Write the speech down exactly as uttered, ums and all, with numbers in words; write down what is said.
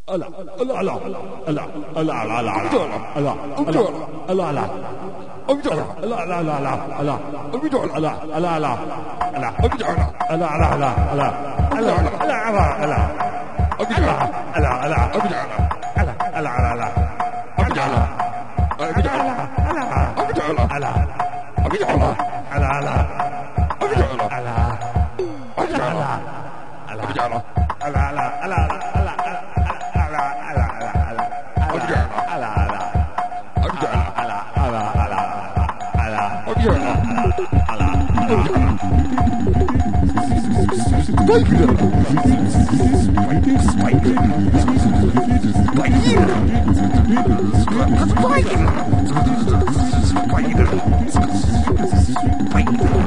ألا ألا ألا ألا ألا ألا ألا ألا ألا ألا ألا أبجع لا لا لا لا لا أبجع لا لا لا لا أبجع لا لا لا لا لا لا لا لا أبجع لا لا أبجع لا لا لا لا أبجع لا أبجع لا أبجع لا لا أبجع لا لا لا أبجع لا لا أبجع لا أبجع لا لا لا لا Spider!